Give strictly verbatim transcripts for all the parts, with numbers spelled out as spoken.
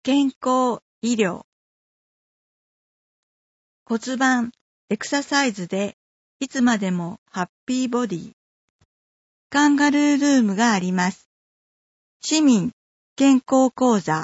健康、医療。骨盤、エクササイズでいつまでもハッピーボディ。カンガルールームがあります。市民健康講座。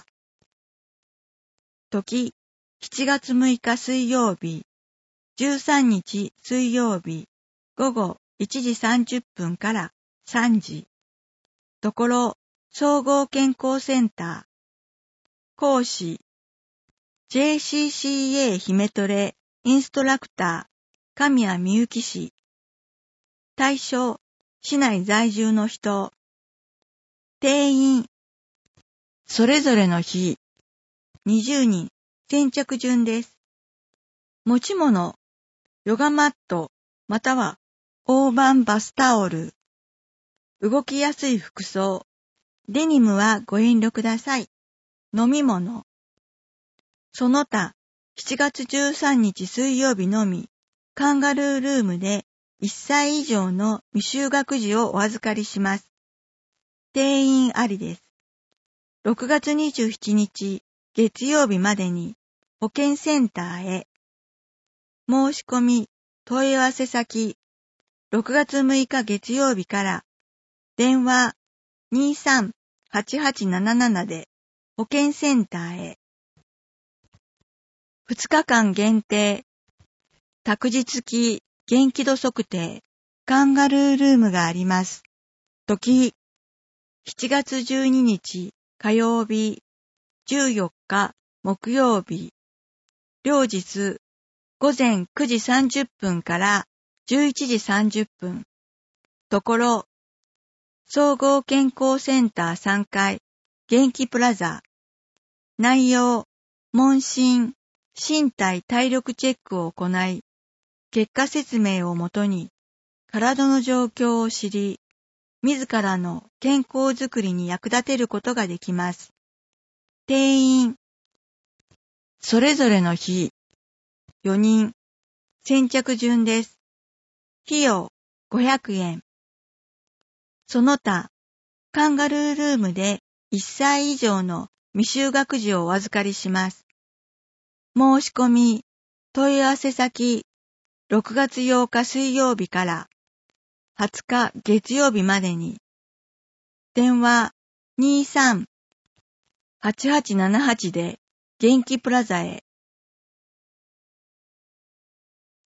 時、しちがつむいか水曜日、じゅうさんにち水曜日、午後いちじさんじゅっぷんからさんじ。ところ、総合健康センター。講師、ジェイシーシーエー 姫トレインストラクター、神谷みゆき氏。対象、市内在住の人。定員、それぞれの日、にじゅうにん、先着順です。持ち物、ヨガマット、または大判バスタオル。動きやすい服装、デニムはご遠慮ください。飲み物。その他、しちがつじゅうさんにち水曜日のみ、カンガルールームでいっさい以上の未就学児をお預かりします。定員ありです。ろくがつにじゅうしちにち月曜日までに保健センターへ。申し込み、問い合わせ先、ろくがつむいか月曜日から電話 にさんはちはちななな で保健センターへ。ふつかかん限定、託児付き元気度測定、カンガルールームがあります。時、しちがつじゅうににち火曜日、じゅうよっか木曜日、両日、午前くじさんじゅっぷんからじゅういちじさんじゅっぷん。ところ、総合健康センターさんがい、元気プラザ。内容、問診、身体体力チェックを行い、結果説明をもとに、体の状況を知り、自らの健康づくりに役立てることができます。定員、それぞれの日、よにん、先着順です。費用、ごひゃくえん。その他、カンガルールームでいっさい以上の未就学児をお預かりします。申し込み、問い合わせ先、ろくがつようか水曜日からはつか月曜日までに、電話 にさんはちはちななはち で元気プラザへ。